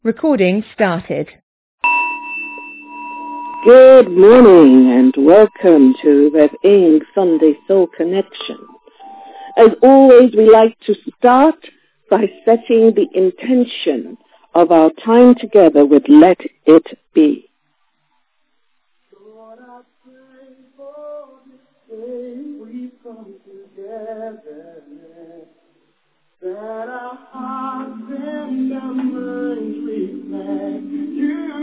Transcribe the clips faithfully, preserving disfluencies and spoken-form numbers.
Recording started. Good morning and welcome to Rev Ing Sunday Soul Connection. As always, we like to start by setting the intention of our time together with Let It Be. Lord, I pray for this day we come together, that our hearts and our minds reflect you.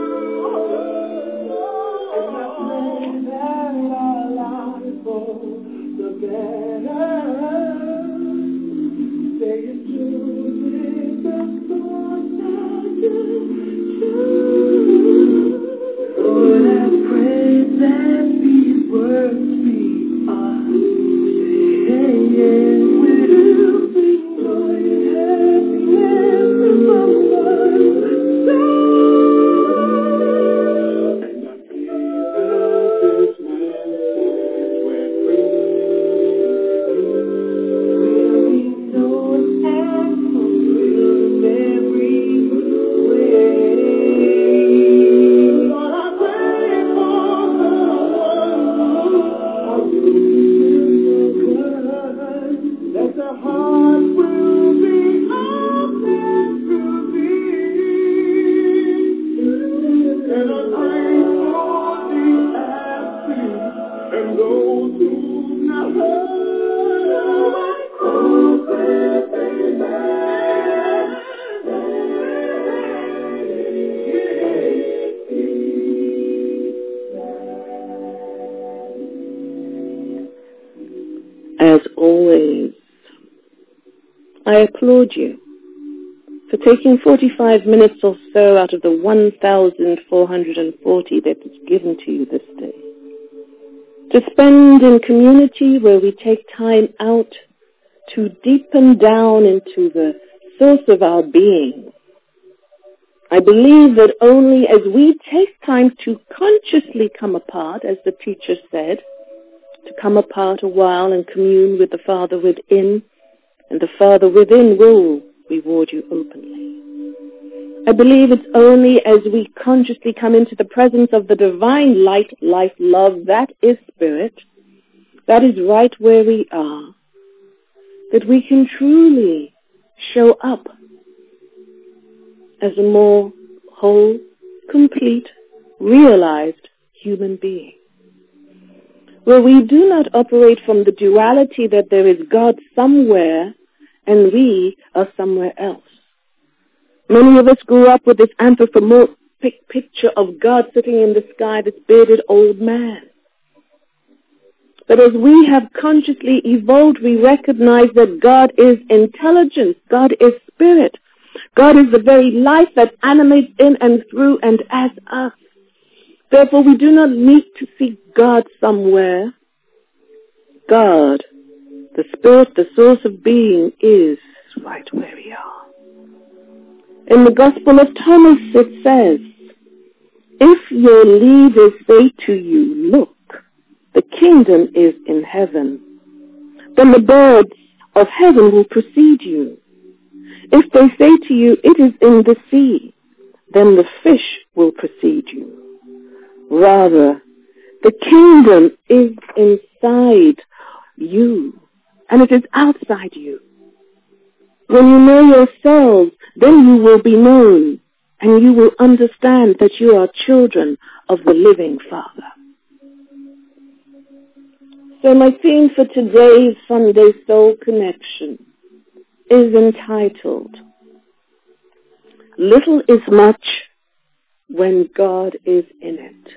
And I pray that our lives go the better. Say it to the thoughts that you choose. Lord, I pray that these words be our saying will bring joy and happiness to someone's soul. And I feel this message when we know and fulfill every way. Lord, I pray for the one that the heart will be open to thee. And I pray for the absent and those who not heard. Oh, As always, I applaud you for taking forty-five minutes or so out of the one thousand four hundred forty that is given to you this day to spend in community where we take time out to deepen down into the source of our being. I believe that only as we take time to consciously come apart, as the teacher said, to come apart a while and commune with the Father within, and the Father within will reward you openly. I believe it's only as we consciously come into the presence of the divine light, life, love, that is spirit, that is right where we are, that we can truly show up as a more whole, complete, realized human being, where we do not operate from the duality that there is God somewhere and we are somewhere else. Many of us grew up with this anthropomorphic picture of God sitting in the sky, this bearded old man. But as we have consciously evolved, we recognize that God is intelligence, God is spirit, God is the very life that animates in and through and as us. Therefore, we do not need to seek God somewhere. God, the spirit, the source of being, is right where we are. In the Gospel of Thomas it says, if your leaders say to you, look, the kingdom is in heaven, then the birds of heaven will precede you. If they say to you, it is in the sea, then the fish will precede you. Rather, the kingdom is inside you, and it is outside you. When you know yourselves, then you will be known, and you will understand that you are children of the living Father. So my theme for today's Sunday Soul Connection is entitled, Little is Much when God is in it.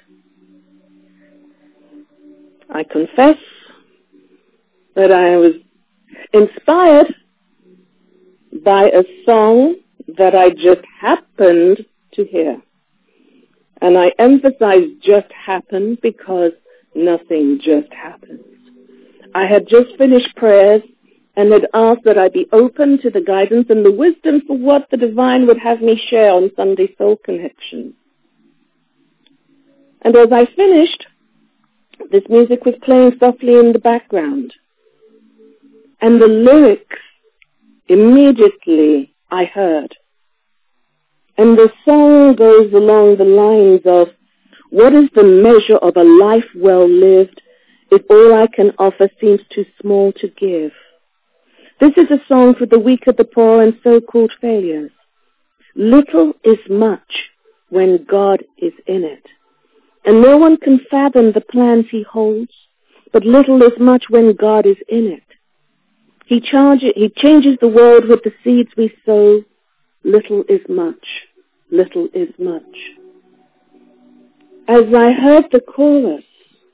I confess that I was inspired by a song that I just happened to hear. And I emphasize just happened because nothing just happens. I had just finished prayers and had asked that I be open to the guidance and the wisdom for what the divine would have me share on Sunday Soul Connection. And as I finished, this music was playing softly in the background. And the lyrics, immediately I heard, And the song goes along the lines of, what is the measure of a life well lived if all I can offer seems too small to give? This is a song for the weak, the poor, and so-called failures. Little is much when God is in it. And no one can fathom the plans he holds, but little is much when God is in it. He, charge, he changes the world with the seeds we sow. Little is much. Little is much. As I heard the chorus,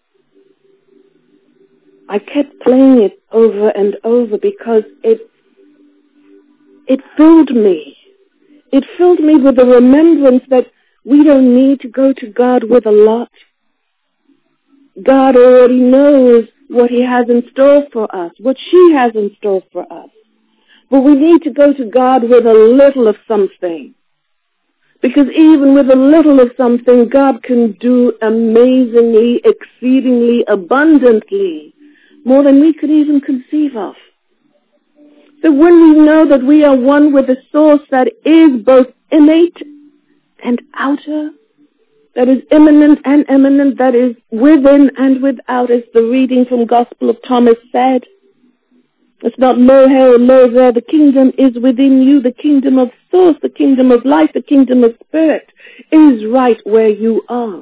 I kept playing it over and over because it, it filled me. It filled me with the remembrance that we don't need to go to God with a lot. God already knows what he has in store for us, what she has in store for us. But we need to go to God with a little of something. Because even with a little of something, God can do amazingly, exceedingly, abundantly, more than we could even conceive of. So when we know that we are one with the source that is both innate and outer, that is immanent and eminent, that is within and without, as the reading from Gospel of Thomas said, it's not low here or low there. The kingdom is within you. The kingdom of source, the kingdom of life, the kingdom of spirit is right where you are.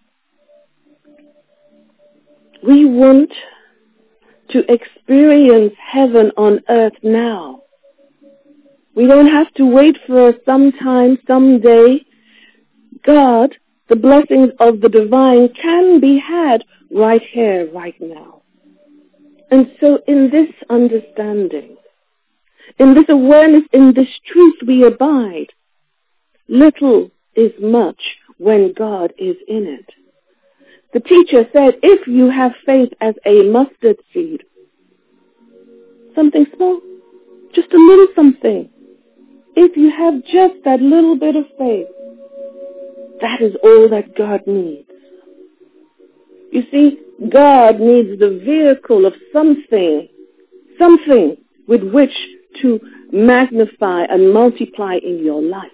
We want to experience heaven on earth now. We don't have to wait for sometime, someday. God, the blessings of the divine can be had right here, right now. And so in this understanding, in this awareness, in this truth we abide. Little is much when God is in it. The teacher said, if you have faith as a mustard seed, something small, just a little something, if you have just that little bit of faith, that is all that God needs. You see, God needs the vehicle of something, something with which to magnify and multiply in your life.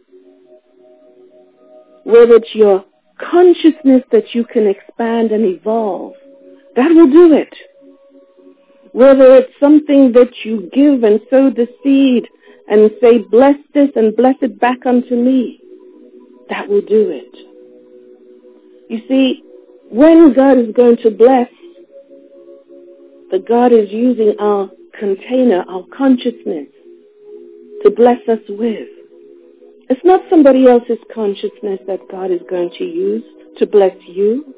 Whether it's your consciousness that you can expand and evolve, that will do it. Whether it's something that you give and sow the seed and say, bless this and bless it back unto me, that will do it. You see, when God is going to bless, the God is using our container, our consciousness, to bless us with. It's not somebody else's consciousness that God is going to use to bless you.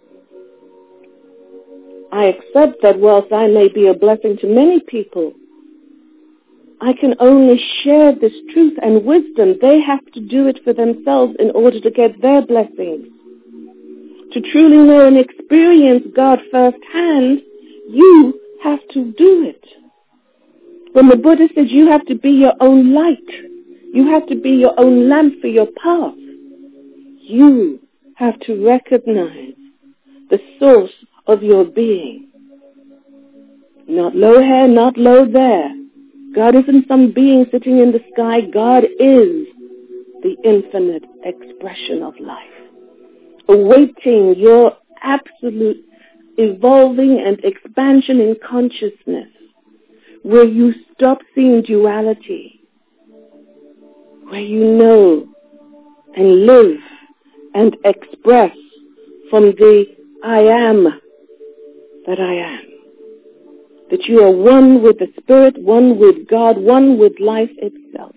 I accept that whilst I may be a blessing to many people, I can only share this truth and wisdom. They have to do it for themselves in order to get their blessings. To truly know and experience God firsthand, you have to do it. When the Buddha says you have to be your own light, you have to be your own lamp for your path, you have to recognize the source of your being. Not low here, not low there. God isn't some being sitting in the sky. God is the infinite expression of life, awaiting your absolute evolving and expansion in consciousness, where you stop seeing duality, where you know and live and express from the I am that I am. That you are one with the Spirit, one with God, one with life itself.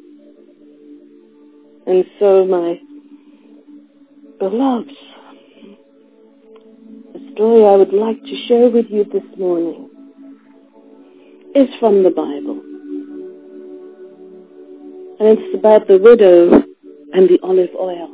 And so, my beloveds, the story I would like to share with you this morning is from the Bible. And it's about the widow and the olive oil.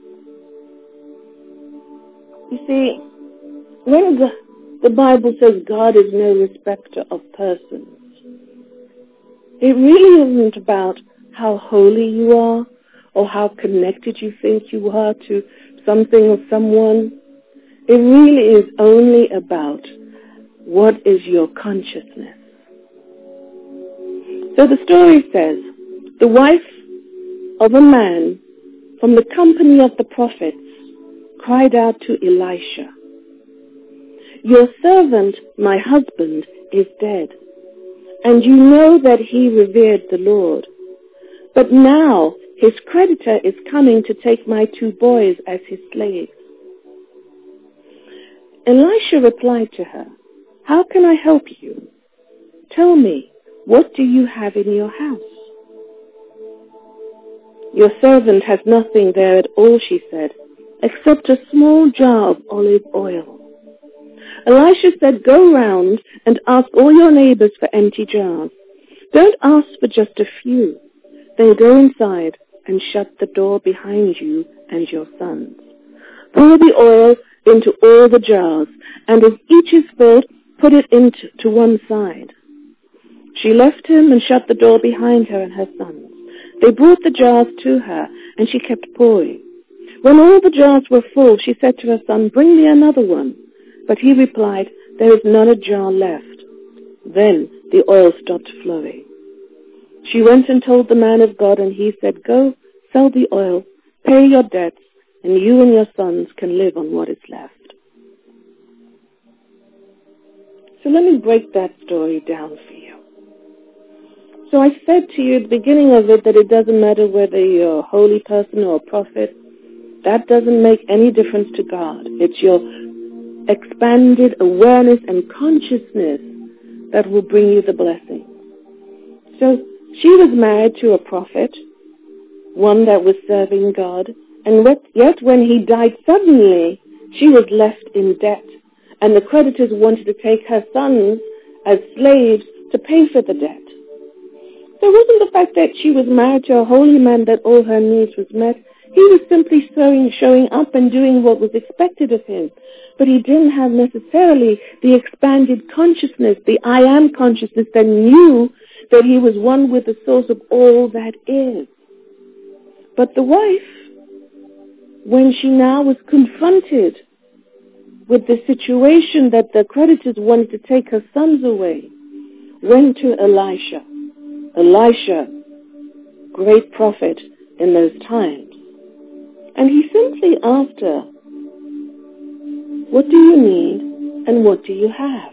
You see, when the, the Bible says God is no respecter of persons, it really isn't about how holy you are or how connected you think you are to something or someone. It really is only about what is your consciousness. So the story says, the wife of a man from the company of the prophets cried out to Elisha, "Your servant, my husband, is dead, and you know that he revered the Lord. But now his creditor is coming to take my two boys as his slaves." Elisha replied to her, "How can I help you? Tell me, what do you have in your house?" "Your servant has nothing there at all," she said, "except a small jar of olive oil." Elisha said, "Go round and ask all your neighbors for empty jars. Don't ask for just a few. Then go inside and shut the door behind you and your sons. Pour the oil into all the jars, and as each is filled, put it into to one side." She left him and shut the door behind her and her sons. They brought the jars to her, and she kept pouring. When all the jars were full, she said to her son, "Bring me another one." But he replied, "There is not a jar left." Then the oil stopped flowing. She went and told the man of God, and he said, "Go, sell the oil, pay your debts, and you and your sons can live on what is left." So let me break that story down for you. So I said to you at the beginning of it that it doesn't matter whether you're a holy person or a prophet. That doesn't make any difference to God. It's your expanded awareness and consciousness that will bring you the blessing. So she was married to a prophet, one that was serving God, and yet when he died suddenly, she was left in debt, and the creditors wanted to take her sons as slaves to pay for the debt. So it wasn't the fact that she was married to a holy man that all her needs was met. He was simply showing, showing up and doing what was expected of him. But he didn't have necessarily the expanded consciousness, the I am consciousness that knew that he was one with the source of all that is. But the wife, when she now was confronted with the situation that the creditors wanted to take her sons away, went to Elisha. Elisha, great prophet in those times. And he simply asked her, "What do you need and what do you have?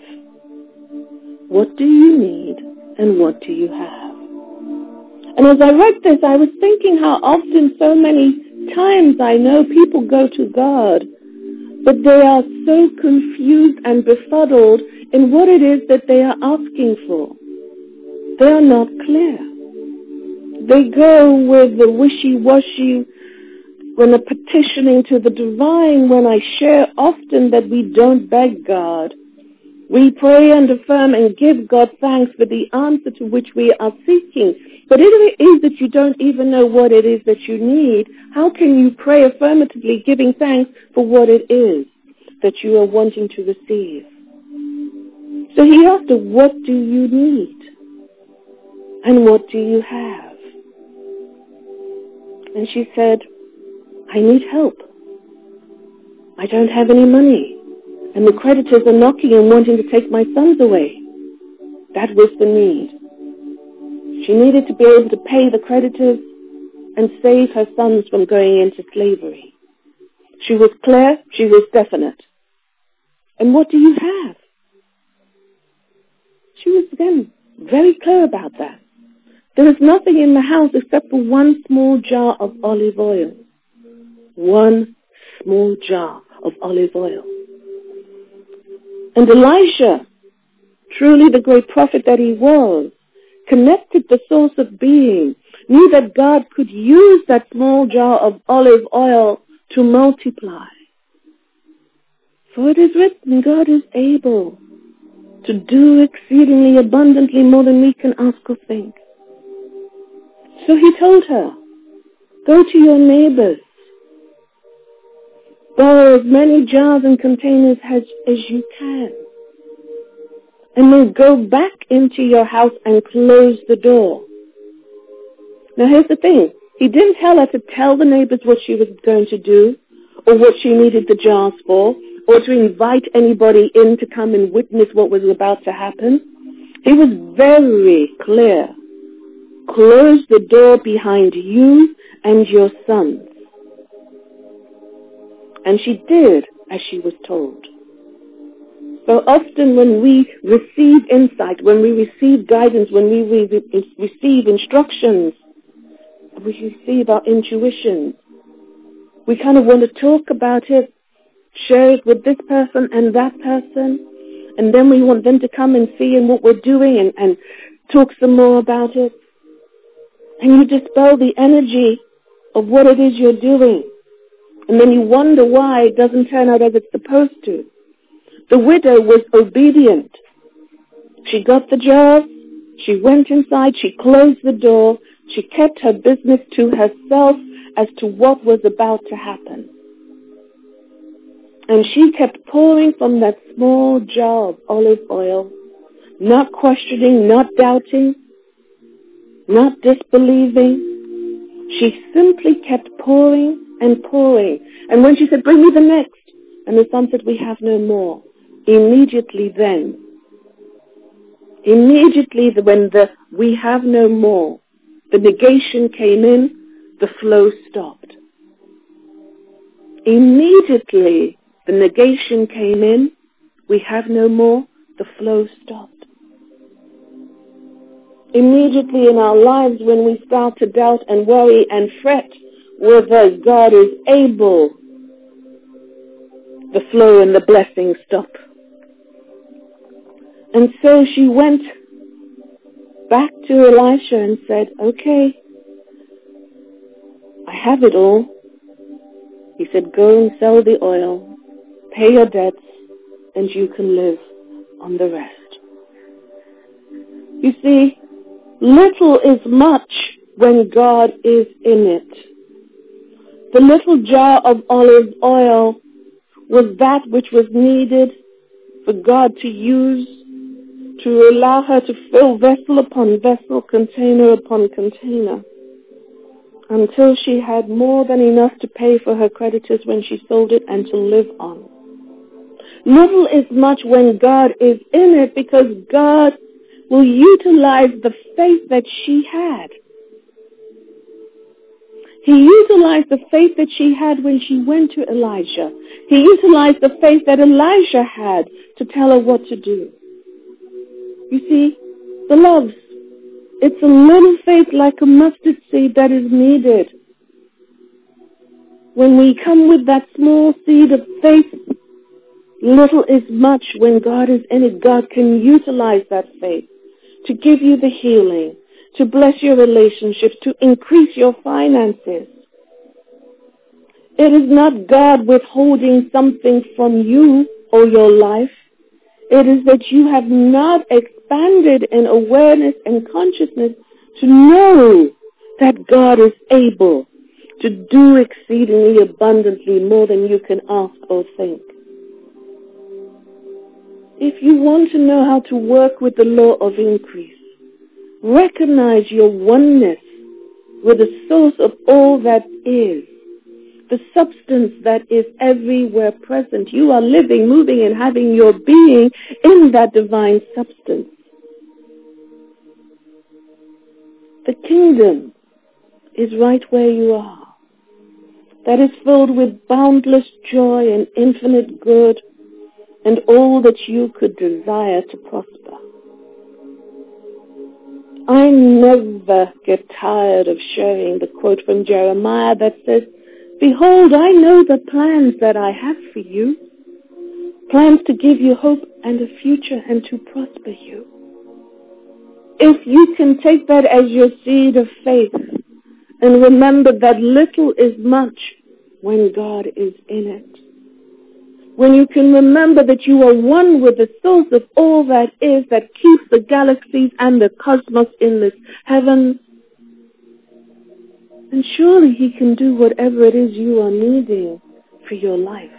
What do you need and what do you have?" And as I read this, I was thinking how often so many times I know people go to God, but they are so confused and befuddled in what it is that they are asking for. They are not clear. They go with the wishy-washy when they're petitioning to the divine. When I share often that we don't beg God, we pray and affirm and give God thanks for the answer to which we are seeking. But if it is that you don't even know what it is that you need, how can you pray affirmatively giving thanks for what it is that you are wanting to receive? So he asked her, "What do you need? And what do you have?" And she said, "I need help. I don't have any money. And the creditors are knocking and wanting to take my sons away." That was the need. She needed to be able to pay the creditors and save her sons from going into slavery. She was clear, she was definite. "And what do you have?" She was, again, very clear about that. There is nothing in the house except for one small jar of olive oil. One small jar of olive oil. And Elisha, truly the great prophet that he was, connected the source of being, knew that God could use that small jar of olive oil to multiply. For it is written, God is able to do exceedingly abundantly more than we can ask or think. So he told her, "Go to your neighbors, borrow as many jars and containers as, as you can, and then go back into your house and close the door." Now here's the thing. He didn't tell her to tell the neighbors what she was going to do, or what she needed the jars for, or to invite anybody in to come and witness what was about to happen. He was very clear. Close the door behind you and your sons. And she did as she was told. So often when we receive insight, when we receive guidance, when we re- receive instructions, we receive our intuition, we kind of want to talk about it, share it with this person and that person, and then we want them to come and see in what we're doing and, and talk some more about it. And you dispel the energy of what it is you're doing. And then you wonder why it doesn't turn out as it's supposed to. The widow was obedient. She got the job. She went inside. She closed the door. She kept her business to herself as to what was about to happen. And she kept pouring from that small jar of olive oil, not questioning, not doubting, not disbelieving. She simply kept pouring and pouring. And when she said, bring me the next, and the son said, we have no more. Immediately then, immediately when the we have no more, the negation came in, the flow stopped. Immediately the negation came in, we have no more, the flow stopped. Immediately in our lives when we start to doubt and worry and fret whether God is able, the flow and the blessings stop. And so she went back to Elisha and said, okay, I have it all. He said, go and sell the oil, pay your debts, and you can live on the rest. You see, little is much when God is in it. The little jar of olive oil was that which was needed for God to use to allow her to fill vessel upon vessel, container upon container, until she had more than enough to pay for her creditors when she sold it and to live on. Little is much when God is in it, because God will utilize the faith that she had. He utilized the faith that she had when she went to Elijah. He utilized the faith that Elijah had to tell her what to do. You see, beloveds, it's a little faith like a mustard seed that is needed. When we come with that small seed of faith, little is much when God is in it. God can utilize that faith to give you the healing, to bless your relationships, to increase your finances. It is not God withholding something from you or your life. It is that you have not expanded in awareness and consciousness to know that God is able to do exceedingly abundantly more than you can ask or think. If you want to know how to work with the law of increase, recognize your oneness with the source of all that is, the substance that is everywhere present. You are living, moving, and having your being in that divine substance. The kingdom is right where you are. That is filled with boundless joy and infinite good and all that you could desire to prosper. I never get tired of sharing the quote from Jeremiah that says, behold, I know the plans that I have for you, plans to give you hope and a future and to prosper you. If you can take that as your seed of faith and remember that little is much when God is in it. When you can remember that you are one with the source of all that is, that keeps the galaxies and the cosmos in this heaven, and surely He can do whatever it is you are needing for your life.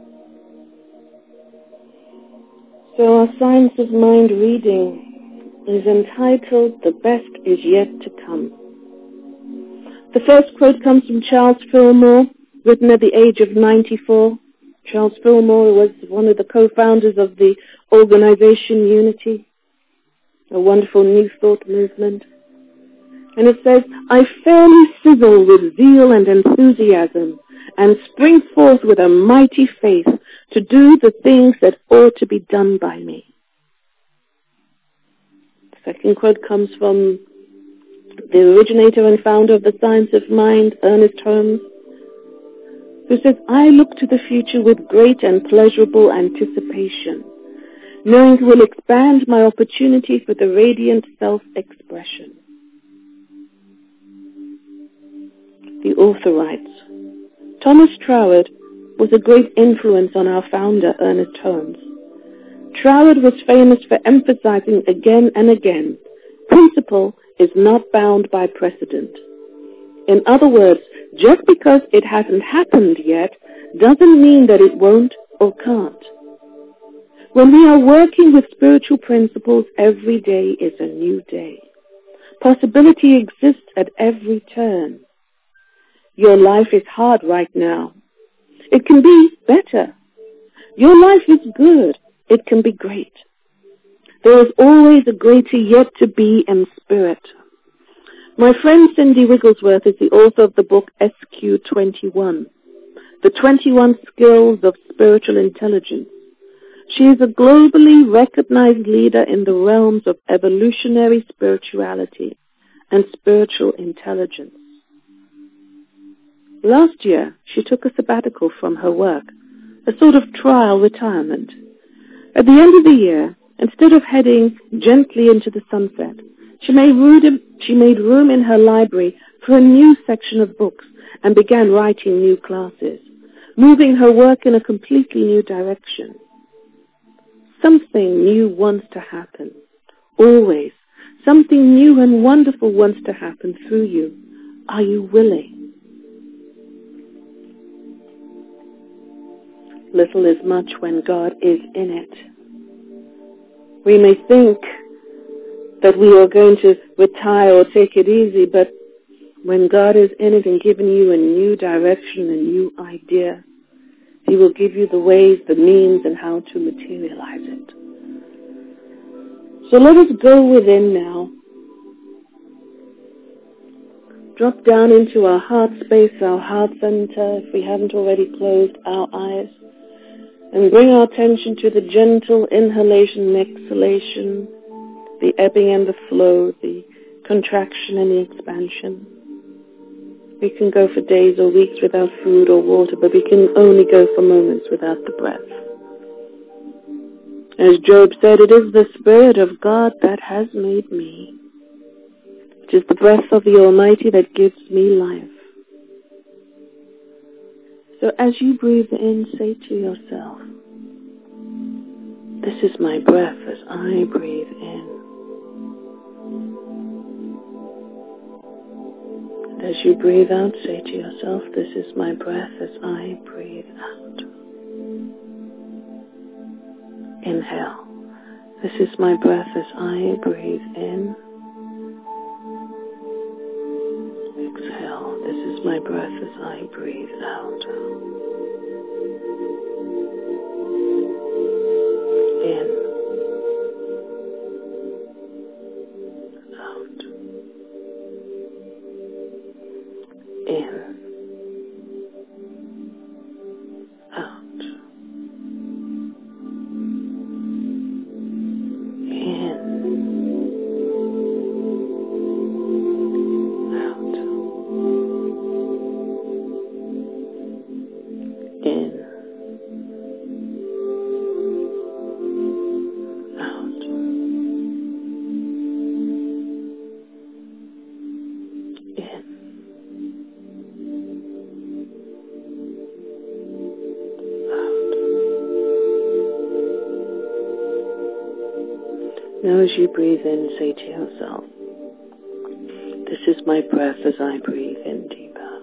So our Science of Mind reading is entitled, The Best Is Yet to Come. The first quote comes from Charles Fillmore, written at the age of ninety-four. Charles Fillmore was one of the co-founders of the organization Unity, a wonderful New Thought movement. And it says, I fairly sizzle with zeal and enthusiasm and spring forth with a mighty faith to do the things that ought to be done by me. The second quote comes from the originator and founder of the Science of Mind, Ernest Holmes, who says, I look to the future with great and pleasurable anticipation, knowing it will expand my opportunity for the radiant self-expression. The author writes, Thomas Troward was a great influence on our founder, Ernest Holmes. Troward was famous for emphasizing again and again, principle is not bound by precedent. In other words, just because it hasn't happened yet doesn't mean that it won't or can't. When we are working with spiritual principles, every day is a new day. Possibility exists at every turn. Your life is hard right now. It can be better. Your life is good. It can be great. There is always a greater yet to be in spirit. My friend Cindy Wigglesworth is the author of the book S Q twenty-one, The twenty-one Skills of Spiritual Intelligence. She is a globally recognized leader in the realms of evolutionary spirituality and spiritual intelligence. Last year, she took a sabbatical from her work, a sort of trial retirement. At the end of the year, instead of heading gently into the sunset, she made room, she made room in her library for a new section of books and began writing new classes, moving her work in a completely new direction. Something new wants to happen. Always. Something new and wonderful wants to happen through you. Are you willing? Little is much when God is in it. We may think that we are going to retire or take it easy, but when God is in it and giving you a new direction, a new idea, He will give you the ways, the means, and how to materialize it. So let us go within now. Drop down into our heart space, our heart center, if we haven't already closed our eyes, and bring our attention to the gentle inhalation and exhalation, the ebbing and the flow, the contraction and the expansion. We can go for days or weeks without food or water, but we can only go for moments without the breath. As Job said, it is the Spirit of God that has made me. It is the breath of the Almighty that gives me life. So as you breathe in, say to yourself, this is my breath as I breathe in. And as you breathe out, say to yourself, this is my breath as I breathe out. Inhale. This is my breath as I breathe in. Exhale. This is my breath as I breathe out. In. Out. In. Out. Now as you breathe in, say to yourself, this is my breath as I breathe in deeper.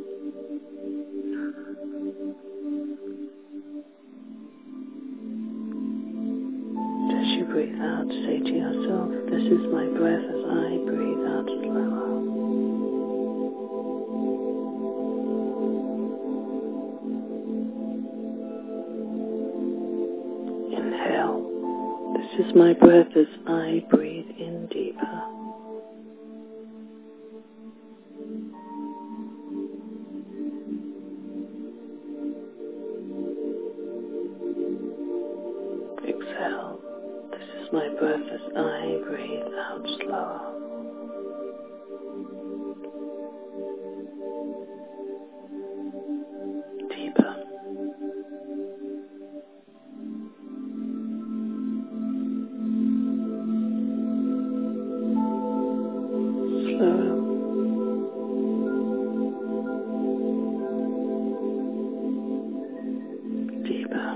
As you breathe out, say to yourself, this is my breath as I breathe out slower. Inhale. This is my breath as I breathe in deeper. my breath as I breathe out slower. Deeper. Slower. Deeper.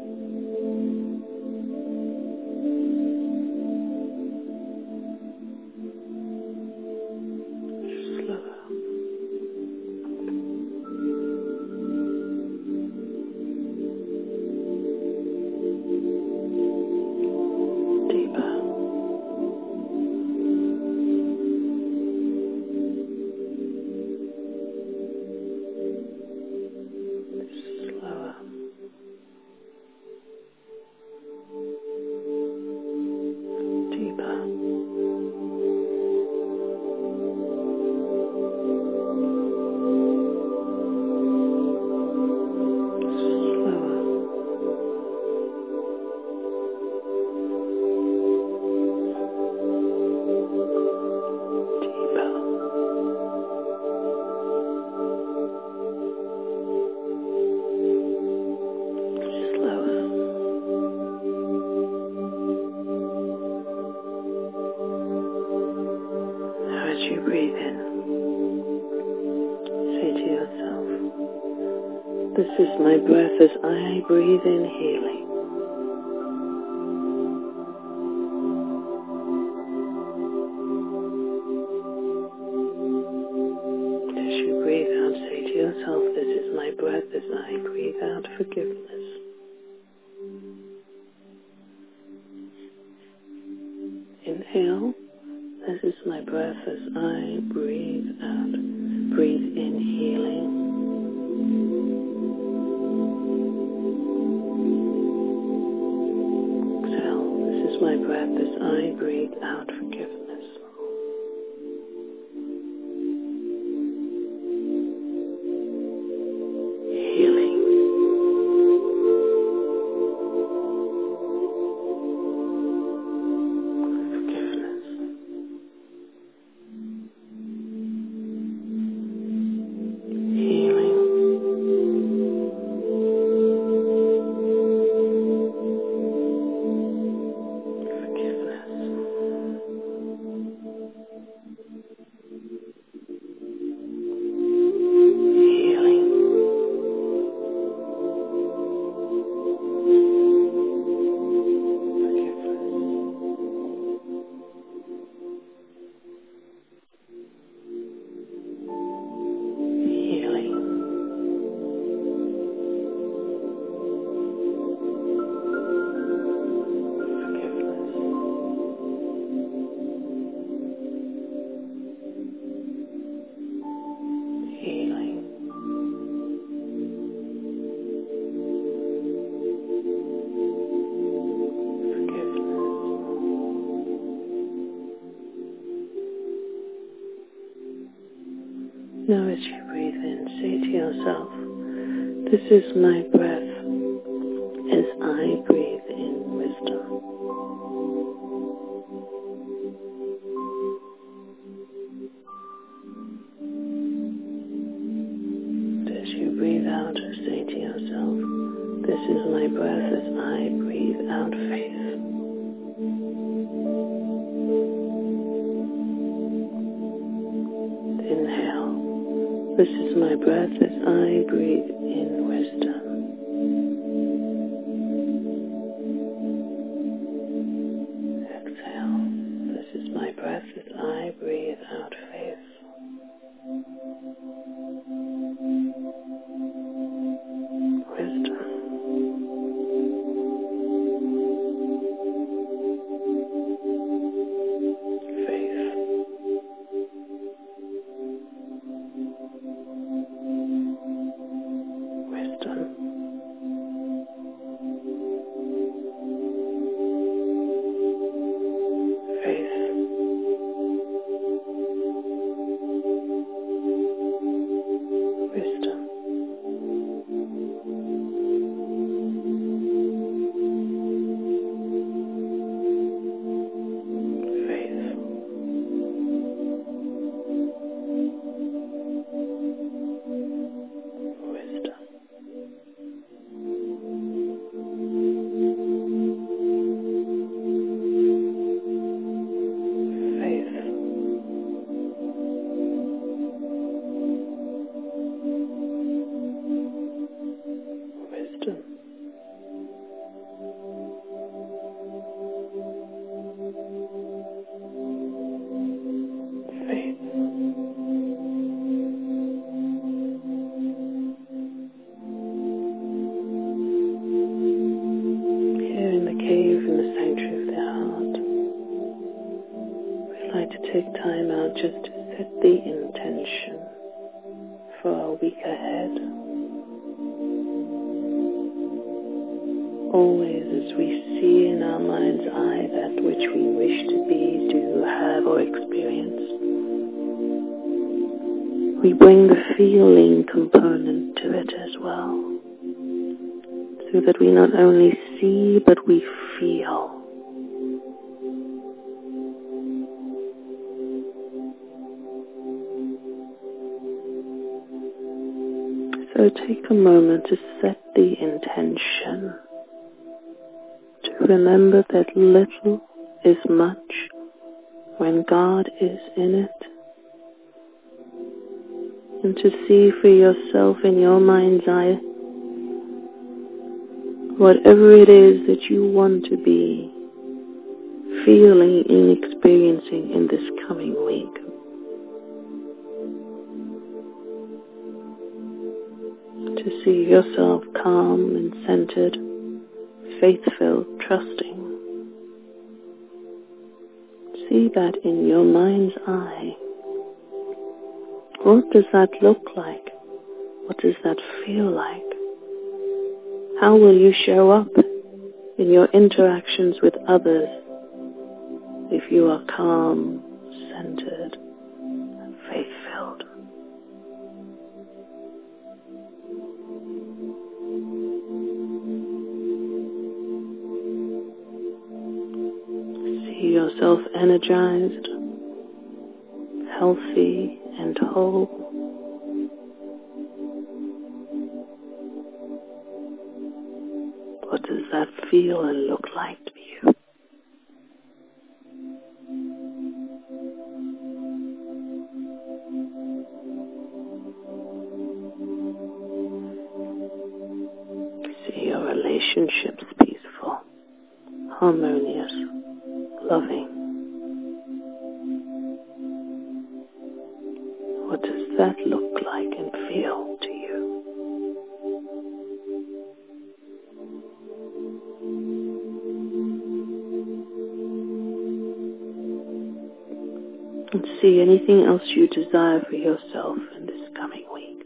As you breathe in, say to yourself, this is my breath as I breathe in healing. As you breathe out, say to yourself, this is my breath as I breathe out forgiveness. Inhale. This is my breath as I breathe out. Breathe in healing. Exhale. This is my breath as I breathe out forgiveness. Healing. Now as you breathe in, say to yourself, this is my breath as I breathe in wisdom. And as you breathe out, say to yourself, this is my breath as I breathe out faith. Inhale. This is my breath as I breathe in wisdom. Exhale. This is my breath as I breathe out faith. Wisdom. Wisdom. cave in the sanctuary of their heart, we'd like to take time out just to set the intention for our week ahead. Always as we see in our mind's eye that which we wish to be, do, have, or experience, we bring the feeling component to it as well, so that we not only see, but we feel. So take a moment to set the intention, to remember that little is much when God is in it, and to see for yourself in your mind's eye whatever it is that you want to be feeling and experiencing in this coming week. To see yourself calm and centered, faith-filled, trusting. See that in your mind's eye. What does that look like? What does that feel like? How will you show up in your interactions with others if you are calm, centered, and faith-filled? See yourself energized, healthy, and whole. What does that feel and look like to you? See your relationships peaceful, harmonious, loving. What does that look like and feel to you? And see anything else you desire for yourself in this coming week.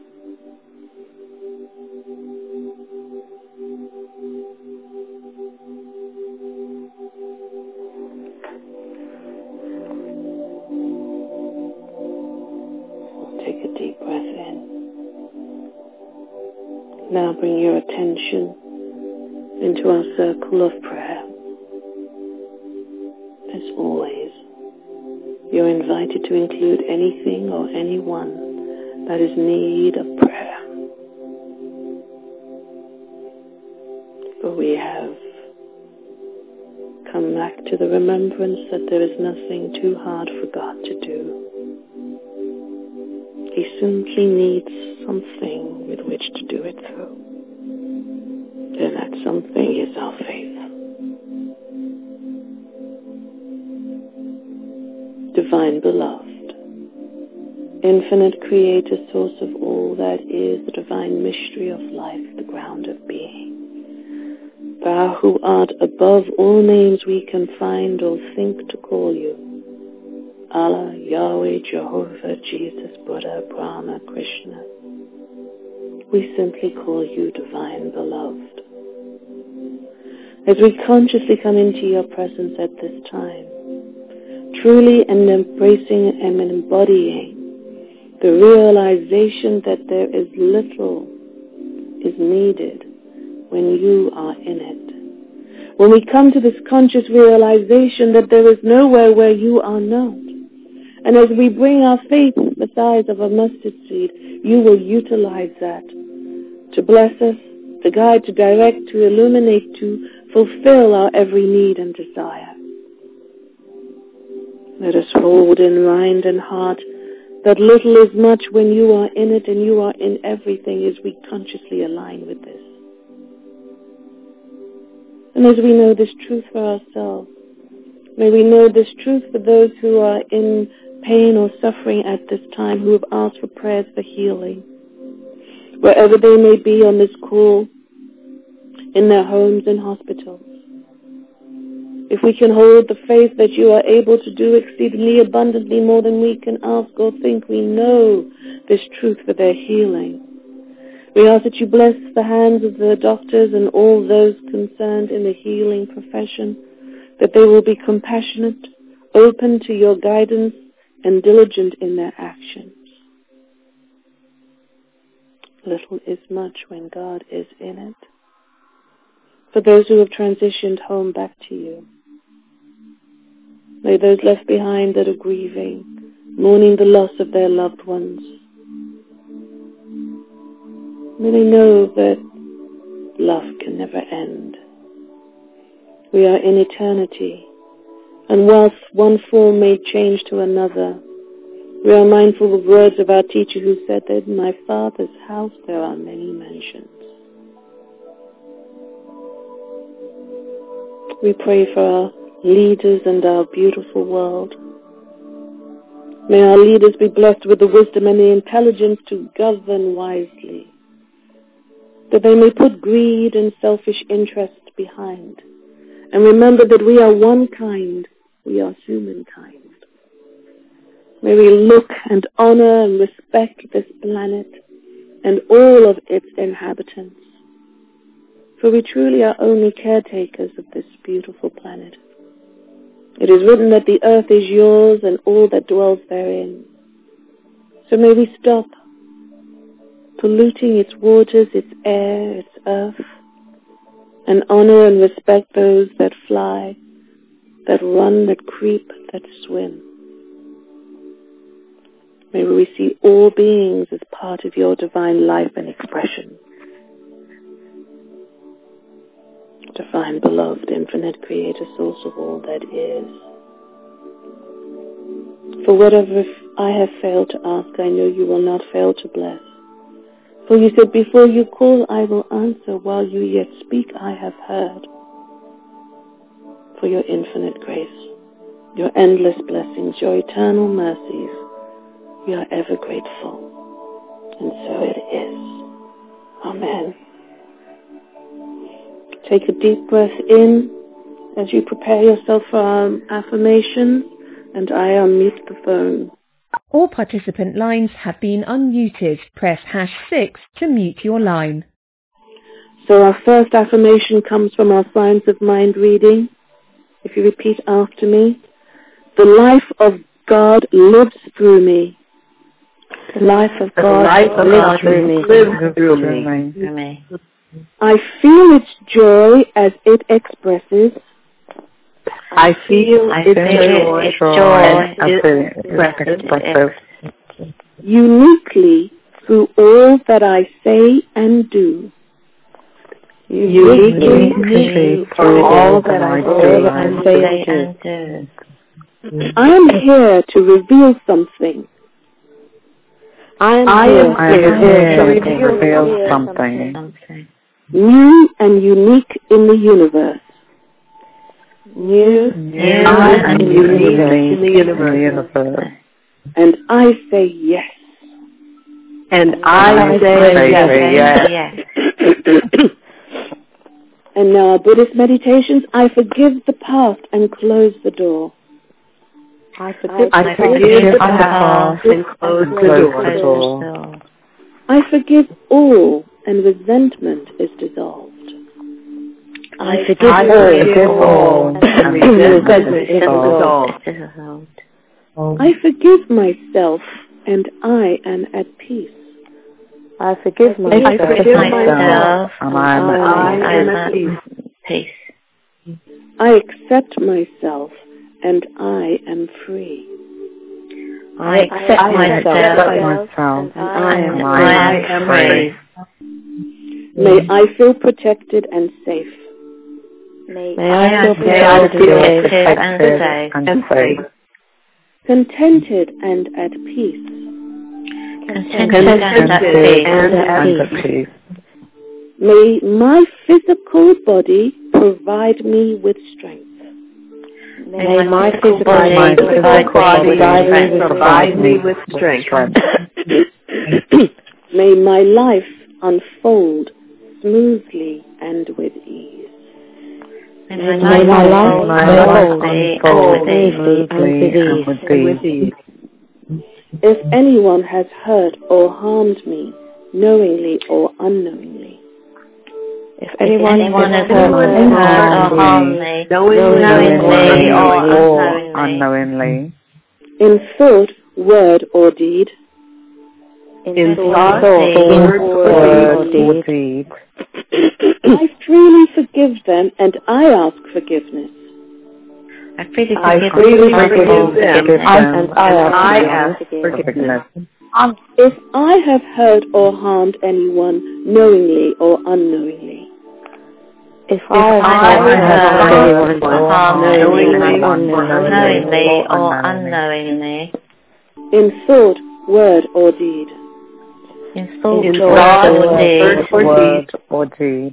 Take a deep breath in. Now bring your attention into our circle of prayer. As always, you're invited to include anything or anyone that is in need of prayer. For we have come back to the remembrance that there is nothing too hard for God to do. He simply needs something with which to do it through. And that something is our faith. Divine Beloved, infinite Creator, source of all that is, the divine mystery of life, the ground of being. Thou who art above all names we can find or think to call you. Allah, Yahweh, Jehovah, Jesus, Buddha, Brahma, Krishna. We simply call you Divine Beloved. As we consciously come into your presence at this time, truly and embracing and embodying the realization that there is little is needed when you are in it. When we come to this conscious realization that there is nowhere where you are not, and as we bring our faith the size of a mustard seed, you will utilize that to bless us, to guide, to direct, to illuminate, to fulfill our every need and desire. Let us hold in mind and heart that little is much when you are in it and you are in everything as we consciously align with this. And as we know this truth for ourselves, may we know this truth for those who are in pain or suffering at this time, who have asked for prayers for healing. Wherever they may be on this call, in their homes and hospitals, If we can hold the faith that you are able to do exceedingly abundantly more than we can ask or think, we know this truth for their healing. We ask that you bless the hands of the doctors and all those concerned in the healing profession, that they will be compassionate, open to your guidance, and diligent in their actions. Little is much when God is in it. For those who have transitioned home back to you, may those left behind that are grieving, mourning the loss of their loved ones, may they know that love can never end. We are in eternity, and whilst one form may change to another, we are mindful of words of our teacher who said that in my Father's house there are many mansions. We pray for our leaders and our beautiful world. May our leaders be blessed with the wisdom and the intelligence to govern wisely, that they may put greed and selfish interests behind, and remember that we are one kind, we are humankind. May we look and honor and respect this planet and all of its inhabitants, for we truly are only caretakers of this beautiful planet. It is written that the earth is yours and all that dwells therein. So may we stop polluting its waters, its air, its earth, and honor and respect those that fly, that run, that creep, that swim. May we see all beings as part of your divine life and expression. Divine, beloved, infinite creator, source of all that is. For whatever I have failed to ask, I know you will not fail to bless. For you said, before you call, I will answer. While you yet speak, I have heard. For your infinite grace, your endless blessings, your eternal mercies, we are ever grateful. And so it is. Amen. Take a deep breath in as you prepare yourself for our affirmations, and I unmute the phone. All participant lines have been unmuted. Press hash six to mute your line. So our first affirmation comes from our Science of Mind reading. If you repeat after me, the life of God lives through me. The life of God, life of lives, God through me. lives through me. Through me. I feel its joy as it expresses. I feel I its feel joy, its joy as it expresses. expresses. Uniquely through all that I say and do. Uniquely, Uniquely through all that I say and say and do. I am here to reveal something. I am I here, am here, here to reveal, reveal something. something new and unique in the universe. New, new and, and unique in the universe. In the universe. And I say yes. And I, I say, say yes. yes. And now our Buddhist meditations. I forgive the past and close the door. I forgive, I forgive the past and close the door. I forgive all, and resentment is dissolved. I forgive I all, forgive all, and resentment is dissolved. I forgive myself, and I am at peace. I forgive myself, I forgive myself and I am, I am at peace. peace. I accept myself, and I am free. I accept I myself, accept myself and I am, I am free. May I feel protected and safe. May, May I feel protected, protected and, and safe. Contented and at peace. Contented, Contented and, at and, and at peace. May my physical body provide me with strength. May my physical body provide me with strength. May my life unfold smoothly and with ease. May May my life unfold unfold smoothly and with ease. If anyone has hurt or harmed me, knowingly or unknowingly. If anyone, anyone has hurt or harmed me, Knowingly or unknowingly, unknowingly. In thought, word, or deed. in thought, thought, word, or deed. I freely forgive them and I ask forgiveness. I freely I forgive freely them, forgive them, and and I ask forgiveness. If I have hurt or harmed anyone, knowingly or unknowingly. If I I have have hurt hurt or or harmed knowingly anyone, or knowingly or unknowingly. unknowingly, In thought, word, or deed. in thought, In word, thought, or deed, word, or deed.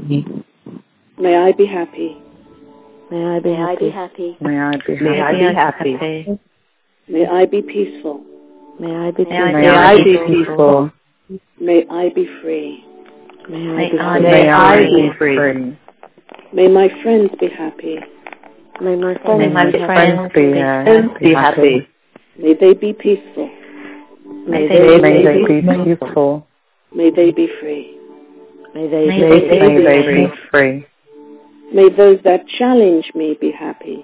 May I be happy. may I be May I be happy. happy. May I be May I happy. be happy. May I be peaceful. May I be May I May I be peaceful. May I be free. May I May be I free. May I be be free. May my friends be happy. May my May friends my be friends happy. be uh, be happy. May they be peaceful. May May they they be be peaceful. May they be free. May they May be May they they free. be free. May those that challenge me be happy.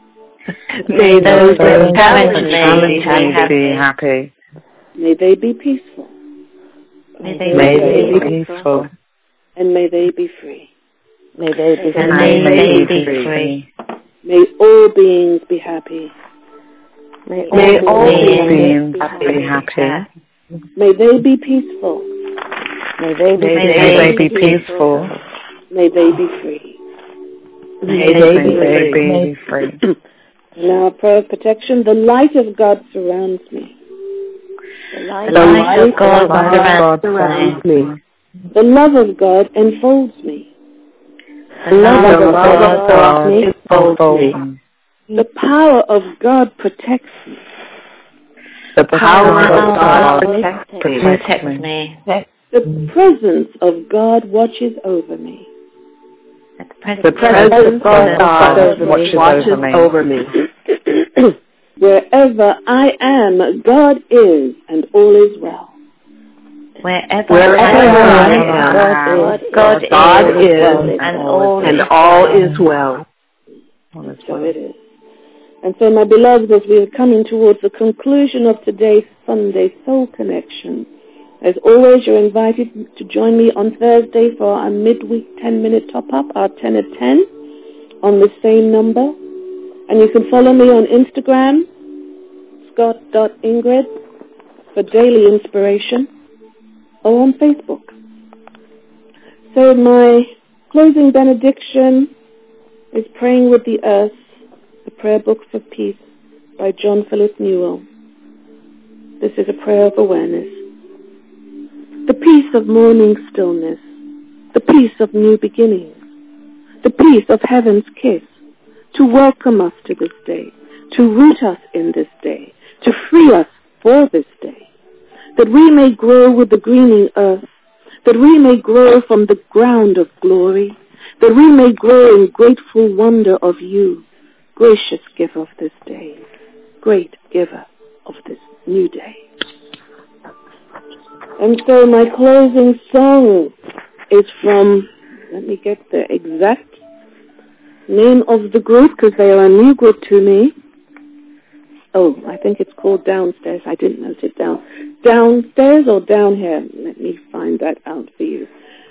May those that Those challenge that me challenge be me happy. be happy. May they be peaceful. May they May be they be peaceful. peaceful. And may they be free. May they be And May free. they be free. May all beings be happy. May May all all beings beings be be happy. May they be peaceful. May they be May free. they be peaceful. May they be free. May they May be they free. be free. Now, a prayer of protection. The light of God surrounds me. The light The of light of God Light of God surrounds surrounds me. The love of God enfolds me. The love The of love God of God enfolds me. The power of God protects me. The power power of of God God protects protects me. me. The presence of God watches over me. The presence of God watches over me. Wherever I am, God is, and all is well. Wherever Wherever I I am, am, God, God is, is, and all and is all well. is well. So it is. And so, my beloved, as we are coming towards the conclusion of today's Sunday Soul Connection, as always, you're invited to join me on Thursday for our midweek ten-minute top-up, our ten at ten, on the same number. And you can follow me on Instagram, scott dot ingrid, for daily inspiration, or on Facebook. So my closing benediction is Praying with the Earth, the Prayer Book for Peace by John Philip Newell. This is a prayer of awareness. The peace of morning stillness, the peace of new beginnings, the peace of heaven's kiss, to welcome us to this day, to root us in this day, to free us for this day, that we may grow with the greening earth, that we may grow from the ground of glory, that we may grow in grateful wonder of you, gracious giver of this day, great giver of this new day. And so my closing song is from, let me get the exact name of the group, because they are a new group to me. Oh, I think it's called Downstairs. I didn't note it down. Downstairs or Down Here? Let me find that out for you.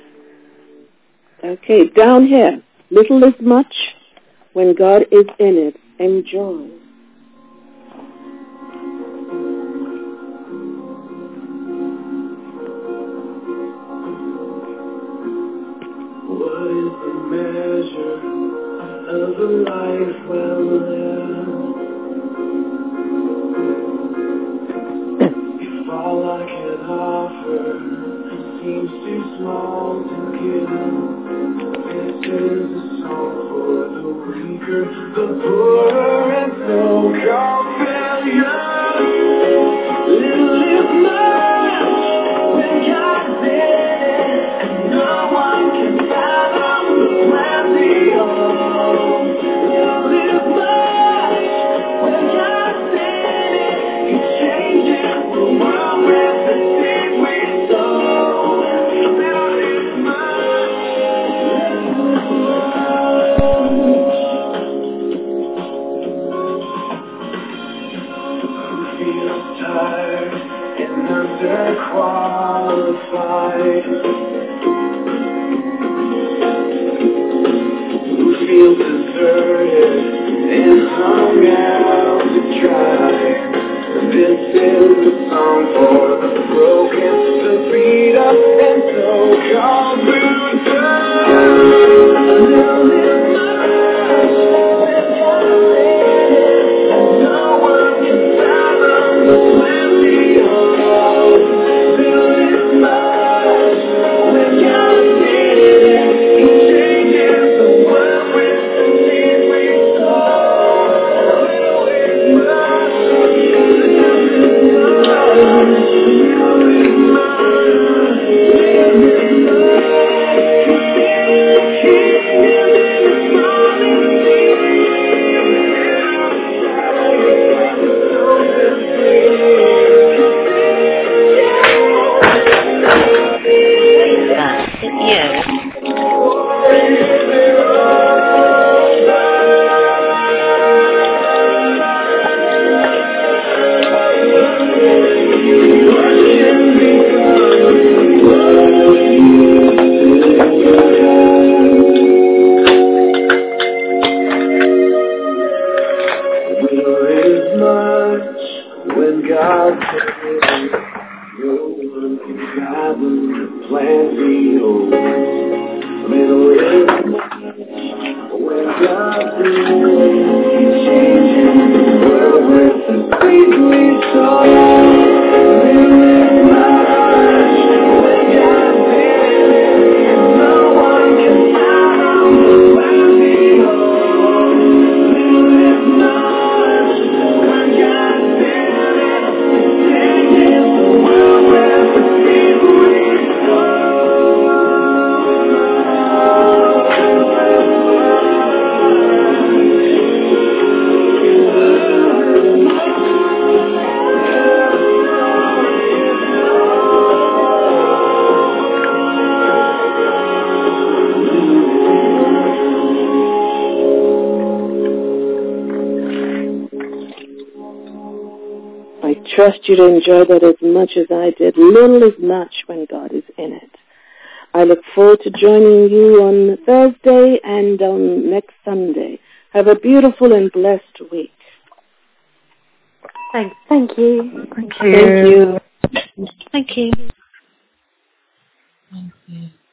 Okay, Down Here. Little is much when God is in it. Enjoy. What is the measure of a life well lived? If all I can offer seems too small to give, this is a song for the weaker, the poorer, and so called failure. Little is much when God's in it, and no one can fathom the plenty of who feel deserted and hung out to dry. This is a song for the broken, the beat up, and so called bruised. No one can fathom the plenty of love. Feel this much when God did it. He changes the world with the need we saw. Feel this much. Trust you to enjoy that as much as I did. Little is much when God is in it. I look forward to joining you on Thursday and on next Sunday. Have a beautiful and blessed week. Thank, thank you. Thank you. Thank you. Thank you. Thank you.